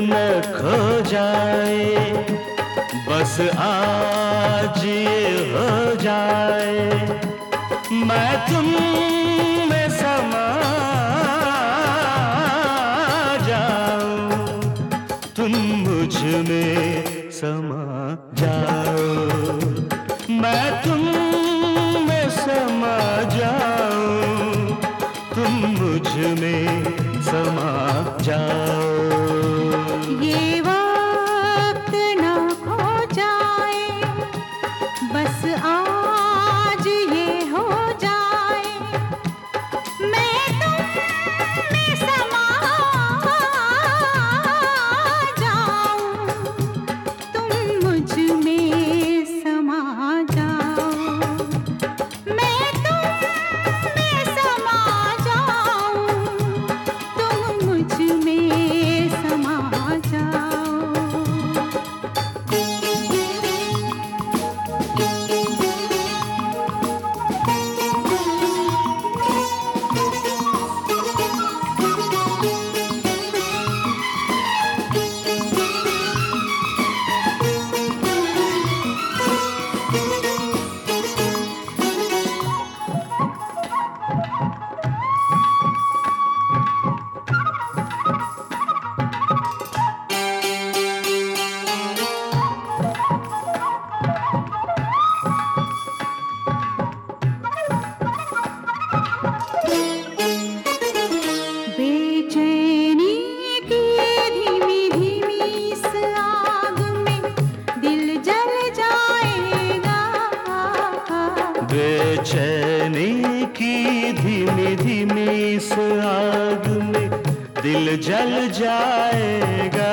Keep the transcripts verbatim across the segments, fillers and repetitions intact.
न खो जाए, बस आज ये हो जाए मैं तुम में समा जाऊं, तुम मुझ में समा जाओ, मैं तुम में समा जाऊं, तुम मुझ में समा जाओ। ये वक्त ना खो जाए, बस आज ये हो जाए मैं तुम में समा जाऊं, तुम मुझ में समा जाओ, मैं तुम में समा जाऊं, तुम मुझ में समा जाओ। बेचैनी की धीमी धीमी इस आग में दिल जल जाएगा, बेचैनी की धीमी धीमी इस आग में दिल जल जाएगा,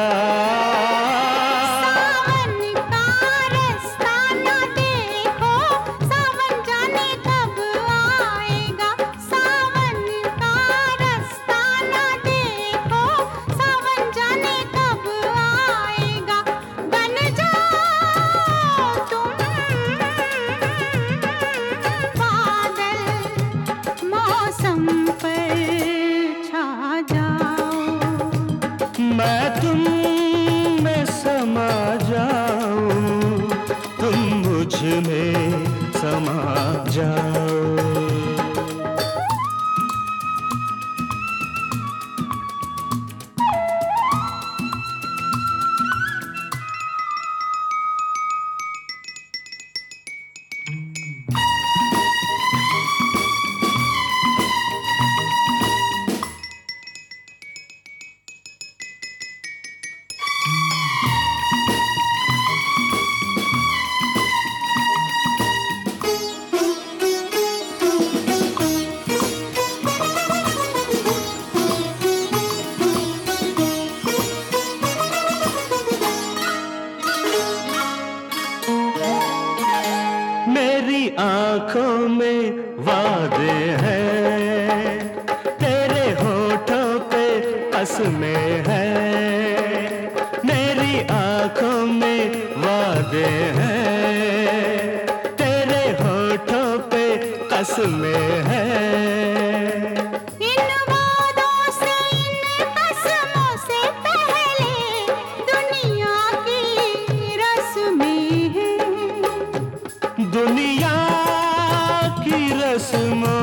सावन का रास्ता ना देखो, सावन जाने कब आएगा, सावन का रास्ता ना देखो, सावन जाने कब आएगा, बन जाओ तुम बादल, मौसम पर छा जाओ, मैं तुम में समा जाऊं, तुम मुझ में समा जाओ। मेरी आंखों में वादे हैं, तेरे होठों पे कसमें हैं, मेरी आंखों में वादे हैं, तेरे होठों पे कसमें हैं। इन वादों से इन कसमों से पहले दुनिया की रस्में हैं, दुनिया की रस्मों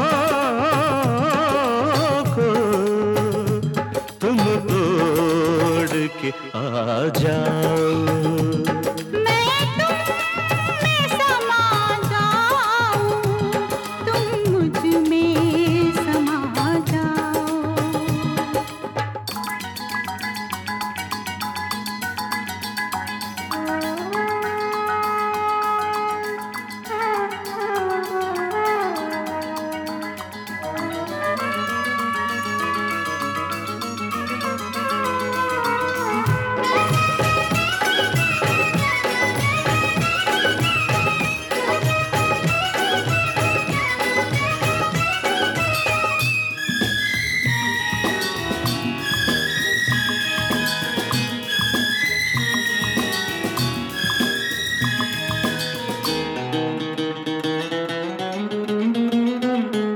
को तुम तोड़ के आ जाओ, मैं तुम में समा जाऊं, तुम मुझ में समा जाओ।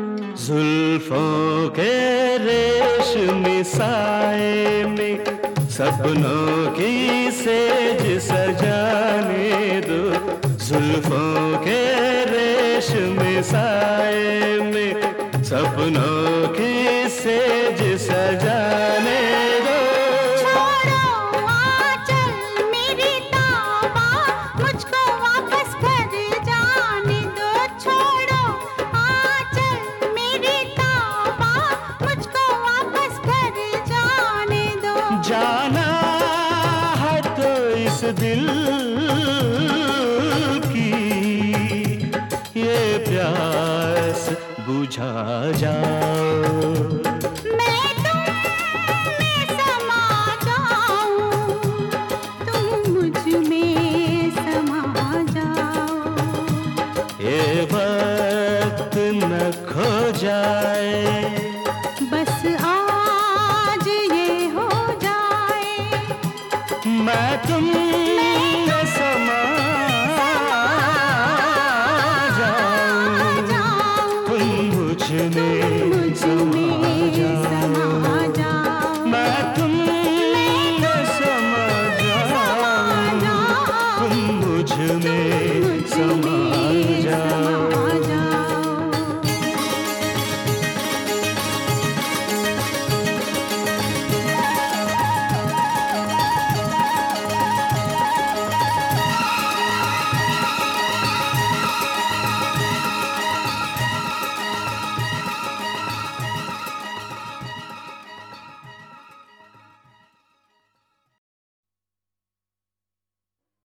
जुल्फों के रेशमी साए में सपनों की सेज सजाने दो, जुल्फों के रेशमी साए में सपनों की सेज सजाने दो। छोड़ो आंचल मेरी ताबा, मुझको वापस घर जाने दो। छोड़ो आंचल मेरी ताबा, मुझको वापस घर जाने दो। जाना है तो इस दिल की ये प्यास बुझा जाओ। मैं तुम में समा जाऊं, तुम मुझ में समा जाओ। ये वक्त न खो जाए, बस आज ये हो जाए, मैं तुम में समा जाऊं, तुम मुझ में समा जाओ। मैं तुम में समा जाऊं, तुम मुझ में समा